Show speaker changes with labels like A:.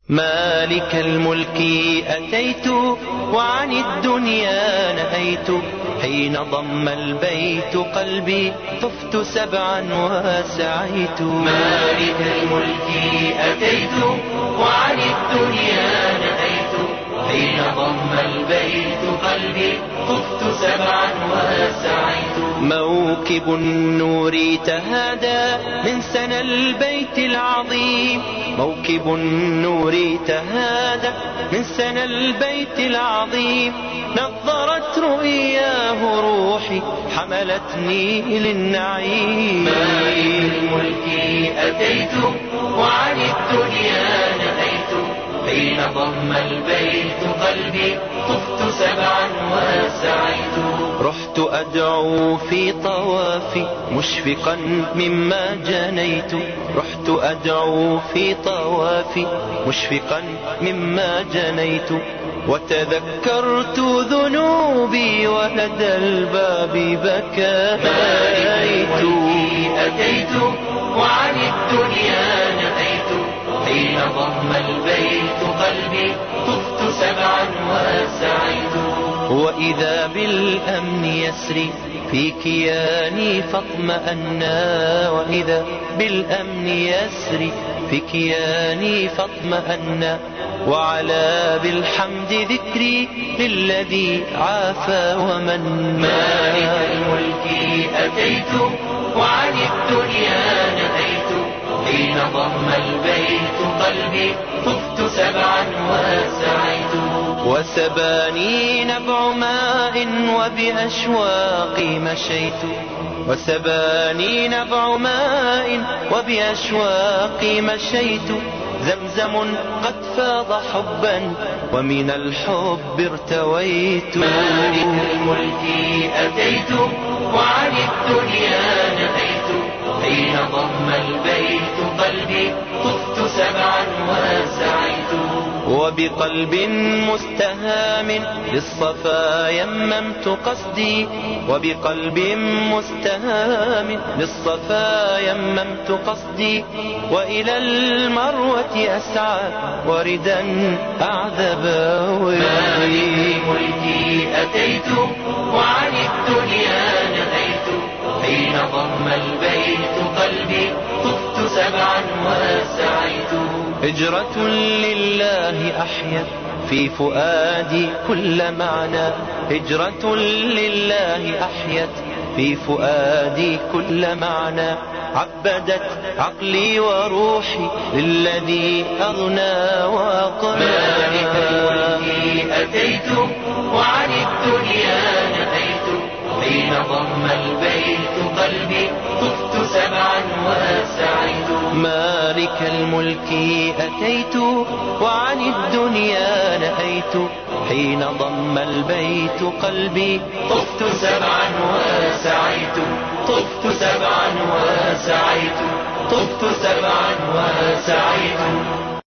A: مالك الملك أتيت وعن الدنيا نهيت، حين ضم البيت قلبي طفت سبعا وسعيت.
B: مالك الملك أتيت وعن الدنيا نهيت، حين ضم البيت قلبي طفت سبعا وسعيت.
A: موكب النور تهادى من سنى البيت العظيم، موكب النور تهادى من سنى البيت العظيم، نظرت رؤياه روحي حملتني للنعيم.
B: مالك الملك أتيت وعن الدنيا نهيت، حين ضم البيت قلبي طفت سبعا وسعيت.
A: رحت أدعو في طوافي مشفقا مما جنيت، رحت أدعو في طوافي مشفقا مما جنيت، وتذكرت ذنوبي ولدى الباب بكيت.
B: أتيت وعن الدنيا نهيت، حين ضم البيت قلبي طفت سبعا وسعيت.
A: وإذا بالأمن يسري في كياني فاطمأنا، وإذا بالأمن يسري في كياني فاطمأنا، وعلى بالحمد ذكري للذي عافى ومن.
B: مالك الملك أتيت وعن الدنيا نهيت، حين ضم البيت قلبي طفت سبعا وسعيت.
A: وسباني نبع ماء وبأشواقي مشيت، وسباني نبع ماء وبأشواقي مشيت، زمزم قد فاض حبا ومن الحب ارتويت.
B: مالك الملك أتيت وعن الدنيا نهيت، حين ضم البيت قلبي طفت سبعا وسعيت.
A: وبقلب مستهام للصفا يممت قصدي، وبقلب مستهام للصفا يممت قصدي، وإلى المروة أسعى وردا أعذب
B: مالك الملك أتيت وعن الدنيا نهيت، حين ضم البيت قلبي طفت سبعا وسعيت.
A: هجرة لله أحيت في فؤادي كل معنى، هجرة لله أحيت في فؤادي كل معنى، عبدت عقلي وروحي للذي أغنى وأقنى.
B: مالك الملك أتيت وعن الدنيا نهيت، حين ضم البيت قلبي طفت سبعا وسعيت.
A: مالك الملك أتيت وعن الدنيا نهيت، حين ضم البيت قلبي
B: طفت سبعا وسعيت. طفت سبعا وسعيت. طفت سبعا وسعيت.